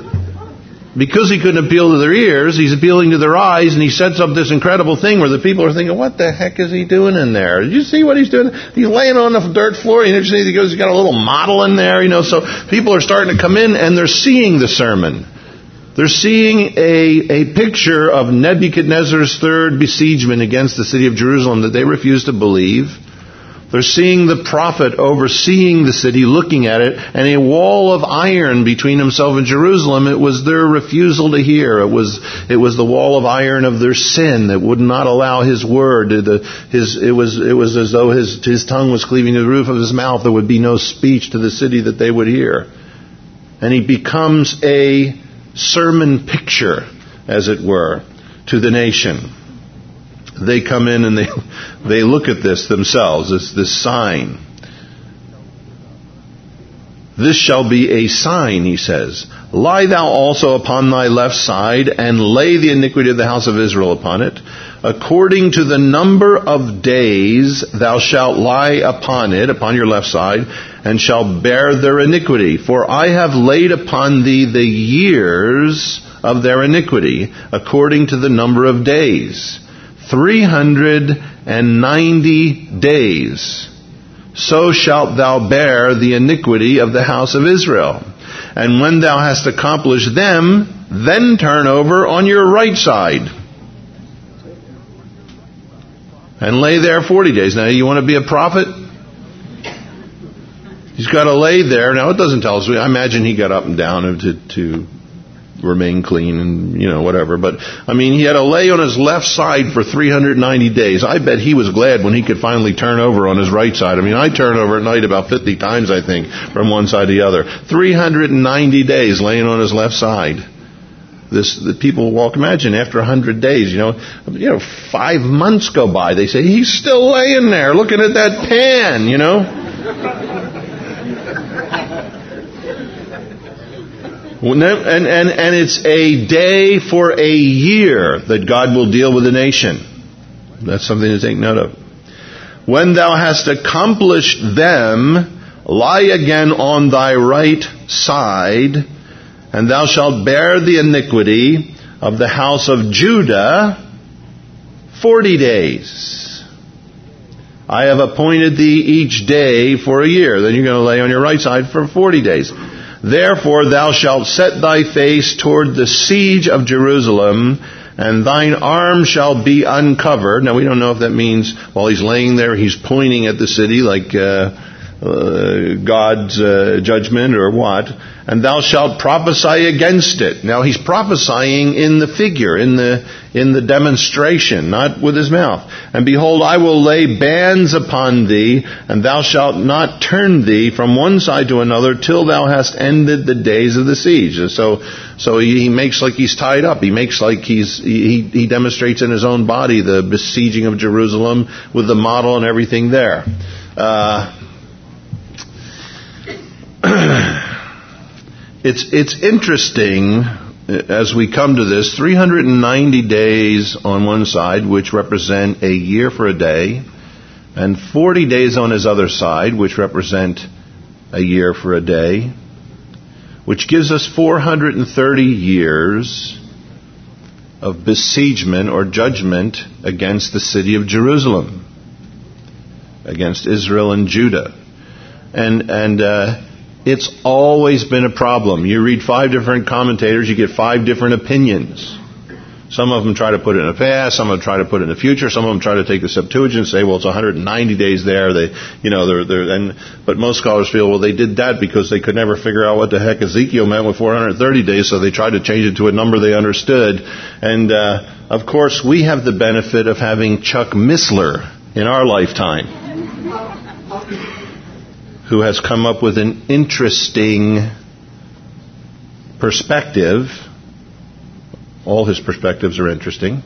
because he couldn't appeal to their ears, he's appealing to their eyes, and he sets up this incredible thing where the people are thinking, "What the heck is he doing in there? Did you see what he's doing? He's laying on the dirt floor. You know, he goes, he's got a little model in there, you know." So people are starting to come in and they're seeing the sermon. They're seeing a, a picture of Nebuchadnezzar's third besiegement against the city of Jerusalem that they refuse to believe. They're seeing the prophet overseeing the city, looking at it, and a wall of iron between himself and Jerusalem. It was their refusal to hear. It was it was the wall of iron of their sin that would not allow his word. The, his, it was it was as though his, his tongue was cleaving to the roof of his mouth. There would be no speech to the city that they would hear. And he becomes a sermon picture, as it were, to the nation. They come in and they they look at this themselves, this, this sign. This shall be a sign, he says. Lie thou also upon thy left side, and lay the iniquity of the house of Israel upon it. According to the number of days thou shalt lie upon it, upon your left side, and shall bear their iniquity. For I have laid upon thee the years of their iniquity, according to the number of days. Three hundred and ninety days. So shalt thou bear the iniquity of the house of Israel. And when thou hast accomplished them, then turn over on your right side, and lay there forty days. Now, you want to be a prophet? He's got to lay there. Now, it doesn't tell us. I imagine he got up and down to, to remain clean and, you know, whatever. But, I mean, he had to lay on his left side for three hundred ninety days. I bet he was glad when he could finally turn over on his right side. I mean, I turn over at night about fifty times, I think, from one side to the other. three hundred ninety days laying on his left side. This, the people walk, imagine after a hundred days, you know, you know, five months go by. They say, he's still laying there looking at that pan, you know. And, and, and it's a day for a year that God will deal with the nation. That's something to take note of. When thou hast accomplished them, lie again on thy right side, and thou shalt bear the iniquity of the house of Judah forty days. I have appointed thee each day for a year. Then you're going to lay on your right side for forty days. Therefore thou shalt set thy face toward the siege of Jerusalem, and thine arm shall be uncovered. Now we don't know if that means while he's laying there he's pointing at the city like uh, uh, God's uh, judgment or what. And thou shalt prophesy against it. Now he's prophesying in the figure, in the in the demonstration, not with his mouth. And behold, I will lay bands upon thee, and thou shalt not turn thee from one side to another till thou hast ended the days of the siege. So, so he makes like he's tied up. He makes like he's he he demonstrates in his own body the besieging of Jerusalem with the model and everything there. Uh, It's it's interesting as we come to this, three hundred ninety days on one side, which represent a year for a day, and forty days on his other side, which represent a year for a day, which gives us four hundred thirty years of besiegement or judgment against the city of Jerusalem, against Israel and Judah. And, and, uh, It's always been a problem. You read five different commentators, you get five different opinions. Some of them try to put it in the past, some of them try to put it in the future, some of them try to take the Septuagint and say, well, it's one hundred ninety days there. They, you know, they're, they're, and, but most scholars feel, well, they did that because they could never figure out what the heck Ezekiel meant with four hundred thirty days, so they tried to change it to a number they understood. And, uh, of course, we have the benefit of having Chuck Missler in our lifetime, who has come up with an interesting perspective. All his perspectives are interesting.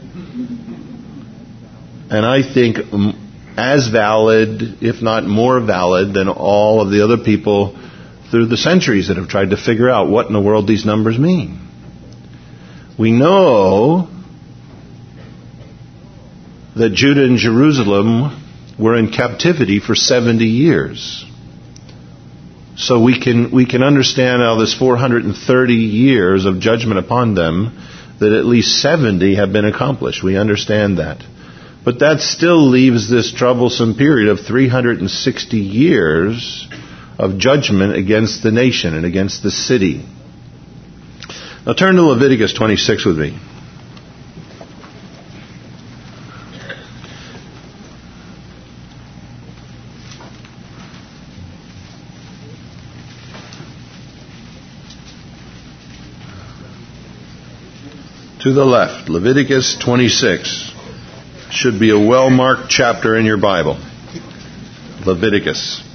And I think as valid, if not more valid, than all of the other people through the centuries that have tried to figure out what in the world these numbers mean. We know that Judah and Jerusalem were in captivity for seventy years. So we can we can understand how this four hundred thirty years of judgment upon them, that at least seventy have been accomplished. We understand that. But that still leaves this troublesome period of three hundred sixty years of judgment against the nation and against the city. Now turn to Leviticus twenty-six with me. To the left, Leviticus twenty-six. Should be a well-marked chapter in your Bible. Leviticus.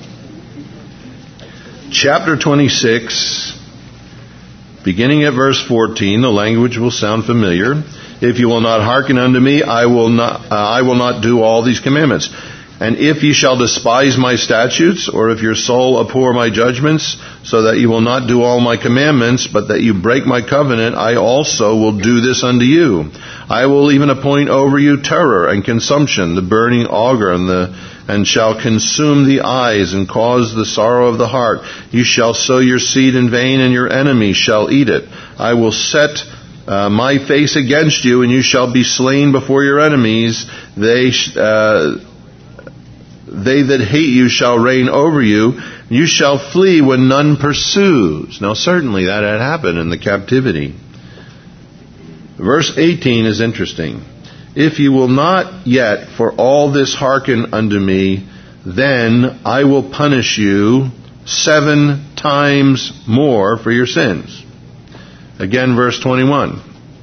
Chapter twenty-six, beginning at verse fourteen, the language will sound familiar. If you will not hearken unto me, I will not, uh, I will not do all these commandments. And if ye shall despise my statutes, or if your soul abhor my judgments, so that you will not do all my commandments, but that you break my covenant, I also will do this unto you. I will even appoint over you terror and consumption, the burning auger, and the and shall consume the eyes, and cause the sorrow of the heart. You shall sow your seed in vain, and your enemy shall eat it. I will set uh, my face against you, and you shall be slain before your enemies. They uh, They that hate you shall reign over you. You shall flee when none pursues. Now certainly that had happened in the captivity. Verse eighteen is interesting. If you will not yet for all this hearken unto me, then I will punish you seven times more for your sins. Again, verse twenty-one.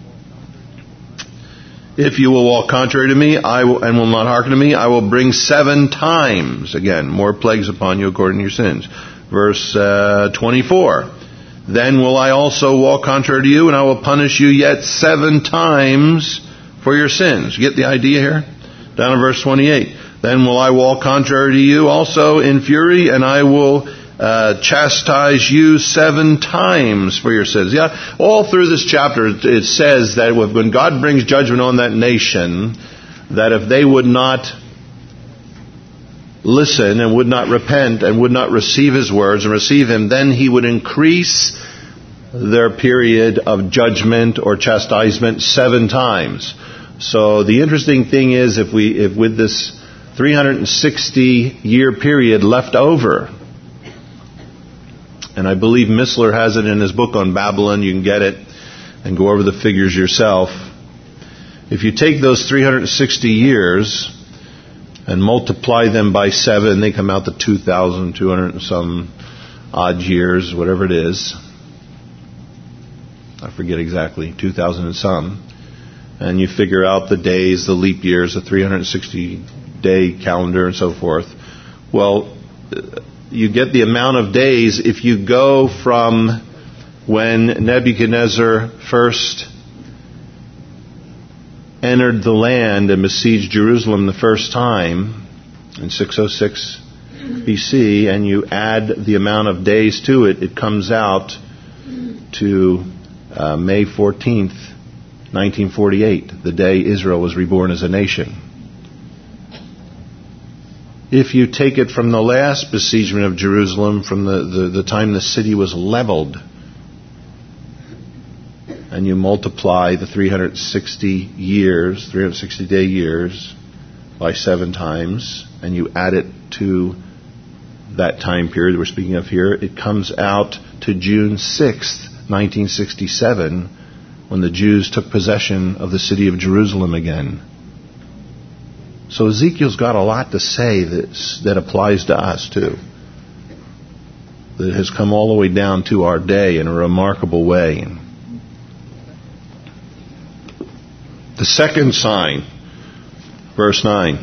If you will walk contrary to me, I will, and will not hearken to me, I will bring seven times, again, more plagues upon you according to your sins. Verse uh, twenty-four. Then will I also walk contrary to you, and I will punish you yet seven times for your sins. You get the idea here? Down in verse twenty-eight. Then will I walk contrary to you also in fury, and I will Uh, chastise you seven times for your sins. Yeah, all through this chapter it says that when God brings judgment on that nation, that if they would not listen and would not repent and would not receive his words and receive him, then he would increase their period of judgment or chastisement seven times. So the interesting thing is, if we, if with this three hundred sixty year period left over, and I believe Missler has it in his book on Babylon, you can get it and go over the figures yourself. If you take those three hundred sixty years and multiply them by seven, they come out to two thousand two hundred and some odd years, whatever it is. I forget exactly, two thousand and some. And you figure out the days, the leap years, the three hundred sixty day calendar and so forth. Well, you get the amount of days if you go from when Nebuchadnezzar first entered the land and besieged Jerusalem the first time in six oh six B C, and you add the amount of days to it, it comes out to uh, May fourteenth, nineteen forty-eight, the day Israel was reborn as a nation. If you take it from the last besiegement of Jerusalem, from the, the, the time the city was leveled, and you multiply the three hundred sixty years, three hundred sixty day years by seven times, and you add it to that time period we're speaking of here, it comes out to June sixth, nineteen sixty-seven, when the Jews took possession of the city of Jerusalem again. So Ezekiel's got a lot to say that, that applies to us too. That has come all the way down to our day in a remarkable way. The second sign, verse nine.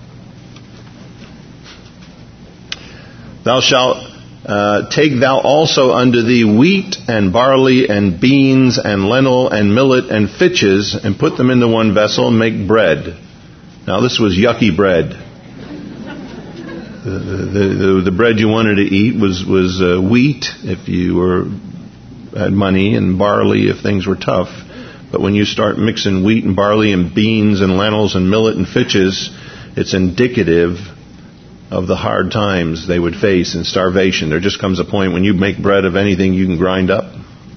Thou shalt uh, take thou also unto thee wheat and barley and beans and lentil and millet and fitches, and put them into one vessel and make bread. Now this was yucky bread. The, the, the, the bread you wanted to eat was, was uh, wheat if you were had money, and barley if things were tough. But when you start mixing wheat and barley and beans and lentils and millet and fitches, it's indicative of the hard times they would face and starvation. There just comes a point when you make bread of anything you can grind up.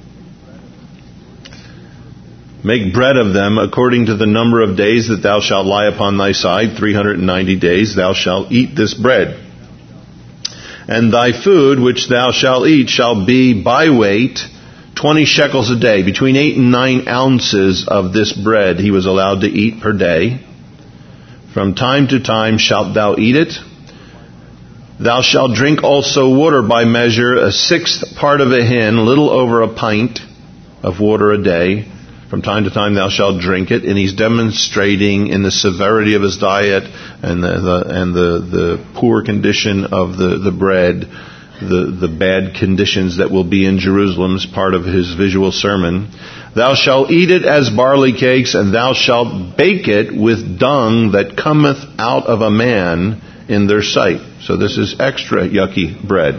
Make bread of them according to the number of days that thou shalt lie upon thy side, three hundred ninety days thou shalt eat this bread. And thy food which thou shalt eat shall be by weight twenty shekels a day. Between eight and nine ounces of this bread he was allowed to eat per day. From time to time shalt thou eat it. Thou shalt drink also water by measure, a sixth part of a hin, little over a pint of water a day. From time to time thou shalt drink it. And he's demonstrating in the severity of his diet and the, the and the, the poor condition of the, the bread, the, the bad conditions that will be in Jerusalem as part of his visual sermon. Thou shalt eat it as barley cakes, and thou shalt bake it with dung that cometh out of a man in their sight. So this is extra yucky bread.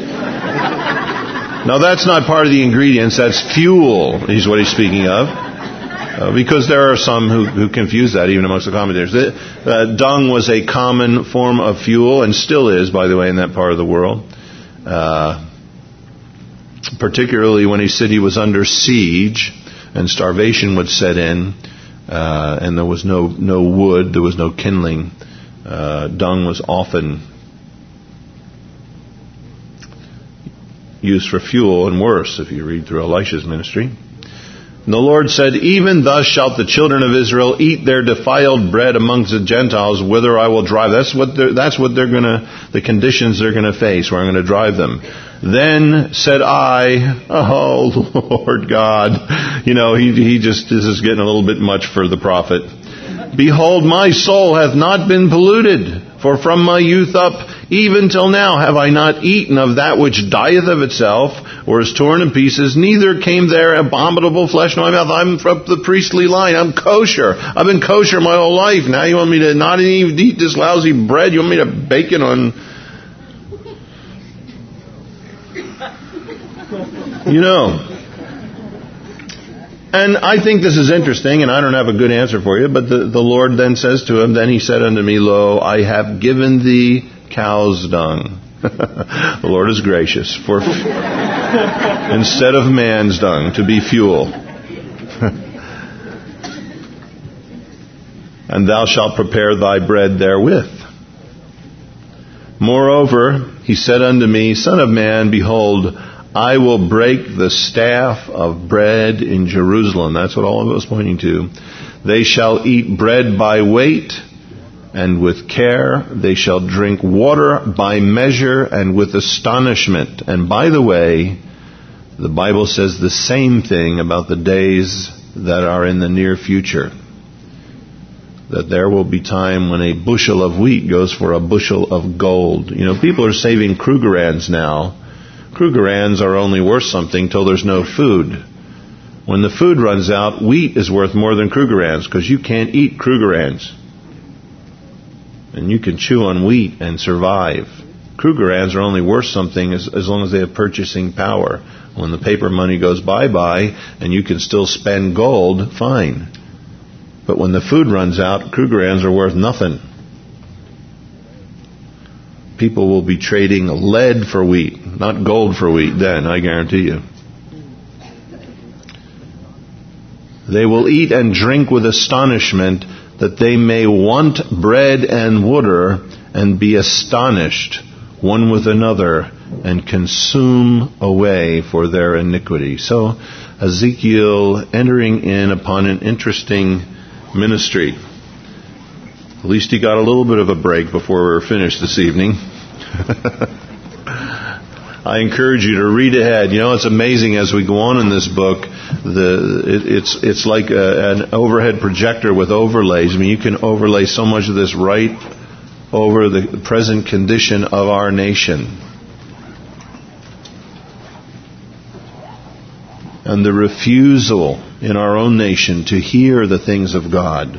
Now that's not part of the ingredients, that's fuel, is what he's speaking of. Uh, because there are some who, who confuse that, even amongst the commentators. The, uh, dung was a common form of fuel, and still is, by the way, in that part of the world. Uh, particularly when a city was under siege and starvation would set in, uh, and there was no, no wood, there was no kindling. Uh, dung was often used for fuel, and worse, if you read through Elisha's ministry. And the Lord said, even thus shalt the children of Israel eat their defiled bread amongst the Gentiles, whither I will drive. That's what they're, that's what they're gonna, the conditions they're gonna face, where I'm gonna drive them. Then said I, oh Lord God, you know, he, he just, this is getting a little bit much for the prophet. Behold, my soul hath not been polluted, for from my youth up even till now have I not eaten of that which dieth of itself, or is torn in pieces, neither came there abominable flesh in my mouth. I'm from the priestly line. I'm kosher. I've been kosher my whole life. Now you want me to not even eat this lousy bread? You want me to bake it on... You know... And I think this is interesting, and I don't have a good answer for you, but the, the Lord then says to him, then he said unto me, Lo, I have given thee cow's dung. The Lord is gracious. For instead of man's dung, to be fuel. And thou shalt prepare thy bread therewith. Moreover, he said unto me, Son of man, behold, I will break the staff of bread in Jerusalem. That's what all of it was pointing to. They shall eat bread by weight, and with care. They shall drink water by measure and with astonishment. And by the way, the Bible says the same thing about the days that are in the near future. That there will be time when a bushel of wheat goes for a bushel of gold. You know, people are saving Krugerrands now. Krugerrands are only worth something till there's no food. When the food runs out, wheat is worth more than Krugerrands because you can't eat Krugerrands. And you can chew on wheat and survive. Krugerrands are only worth something as, as long as they have purchasing power. When the paper money goes bye-bye and you can still spend gold, fine. But when the food runs out, Krugerrands are worth nothing. People will be trading lead for wheat, not gold for wheat then, I guarantee you. They will eat and drink with astonishment, that they may want bread and water, and be astonished one with another, and consume away for their iniquity. So Ezekiel entering in upon an interesting ministry. At least he got a little bit of a break before we were finished this evening. I encourage you to read ahead. You know, it's amazing as we go on in this book. The it, it's it's like a, an overhead projector with overlays. I mean, you can overlay so much of this right over the present condition of our nation. And the refusal in our own nation to hear the things of God.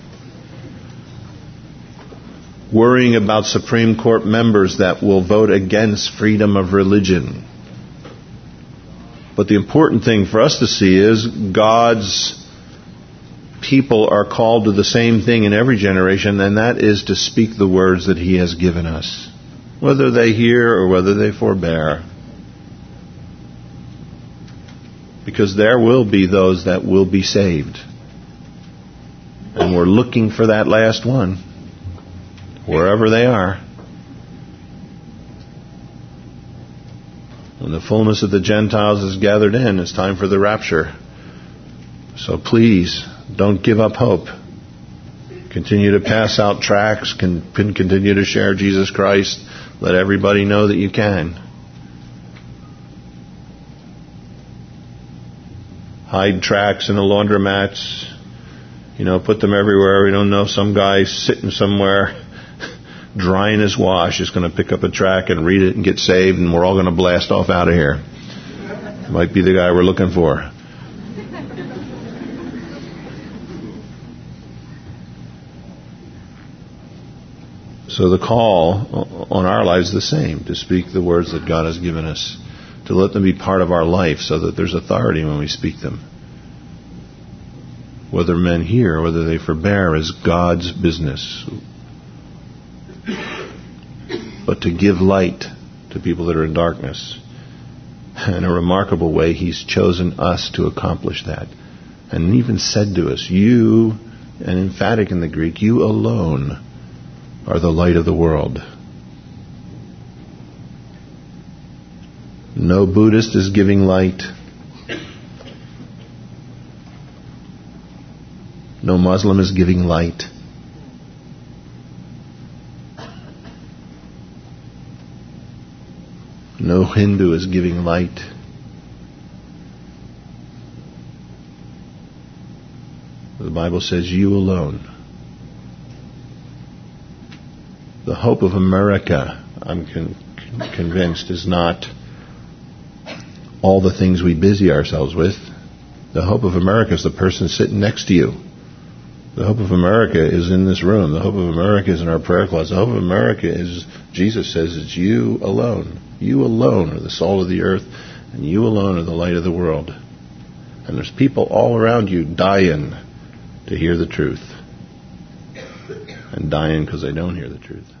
Worrying about Supreme Court members that will vote against freedom of religion. But the important thing for us to see is God's people are called to the same thing in every generation, and that is to speak the words that He has given us, whether they hear or whether they forbear. Because there will be those that will be saved. And we're looking for that last one, wherever they are. When the fullness of the Gentiles is gathered in, it's time for the rapture. So please, don't give up hope. Continue to pass out tracts, can, can continue to share Jesus Christ. Let everybody know that you can. Hide tracts in the laundromats. You know, put them everywhere. We don't know, some guy sitting somewhere drying his wash is going to pick up a tract and read it and get saved, and we're all going to blast off out of here. Might be the guy we're looking for. So the call on our lives is the same, to speak the words that God has given us, to let them be part of our life so that there's authority when we speak them. Whether men hear or whether they forbear is God's business. But to give light to people that are in darkness. In a remarkable way, He's chosen us to accomplish that. And even said to us, you, and emphatic in the Greek, you alone are the light of the world. No Buddhist is giving light. No Muslim is giving light. No Hindu is giving light. The Bible says you alone. The hope of America, I'm con- convinced, is not all the things we busy ourselves with. The hope of America is the person sitting next to you. The hope of America is in this room. The hope of America is in our prayer closet. The hope of America is, Jesus says, it's you alone. You alone are the salt of the earth, and you alone are the light of the world. And there's people all around you dying to hear the truth. And dying because they don't hear the truth.